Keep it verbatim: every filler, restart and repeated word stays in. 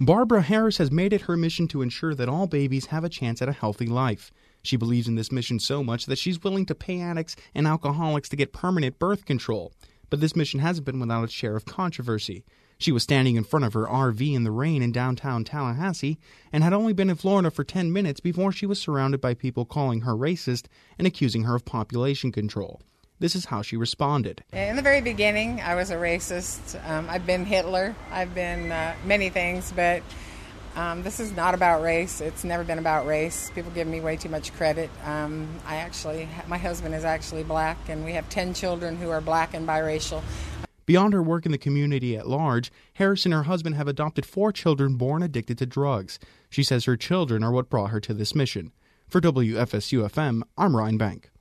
Barbara Harris has made it her mission to ensure that all babies have a chance at a healthy life. She believes in this mission so much that she's willing to pay addicts and alcoholics to get permanent birth control. But this mission hasn't been without its share of controversy. She was standing in front of her R V in the rain in downtown Tallahassee and had only been in Florida for ten minutes before she was surrounded by people calling her racist and accusing her of population control. This is how she responded. In the very beginning, I was a racist. Um, I've been Hitler. I've been uh, many things, but um, this is not about race. It's never been about race. People give me way too much credit. Um, I actually, my husband is actually black, and we have ten children who are black and biracial. Beyond her work in the community at large, Harris and her husband have adopted four children born addicted to drugs. She says her children are what brought her to this mission. For W F S U F M, I'm Ryan Bank.